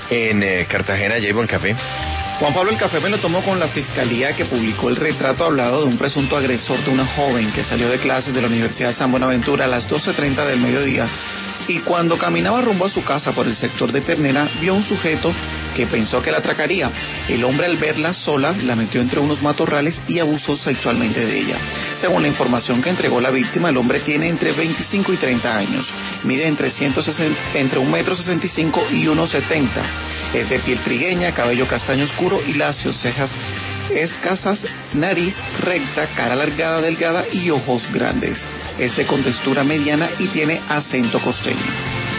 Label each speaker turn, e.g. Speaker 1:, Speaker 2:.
Speaker 1: en Cartagena, J-Bon Café.
Speaker 2: Juan Pablo, el café me lo tomó con la fiscalía que publicó el retrato hablado de un presunto agresor de una joven que salió de clases de la Universidad San Buenaventura a las 12:30 del mediodía y cuando caminaba rumbo a su casa por el sector de Ternera vio un sujeto que pensó que la atracaría. El hombre, al verla sola, la metió entre unos matorrales y abusó sexualmente de ella. Según la información que entregó la víctima, el hombre tiene entre 25 y 30 años, mide entre 1,65 m y 1,70 m, es de piel trigueña, cabello castaño oscuro y lacio, cejas escasas, nariz recta, cara alargada, delgada y ojos grandes. Es de contextura mediana y tiene acento costeño.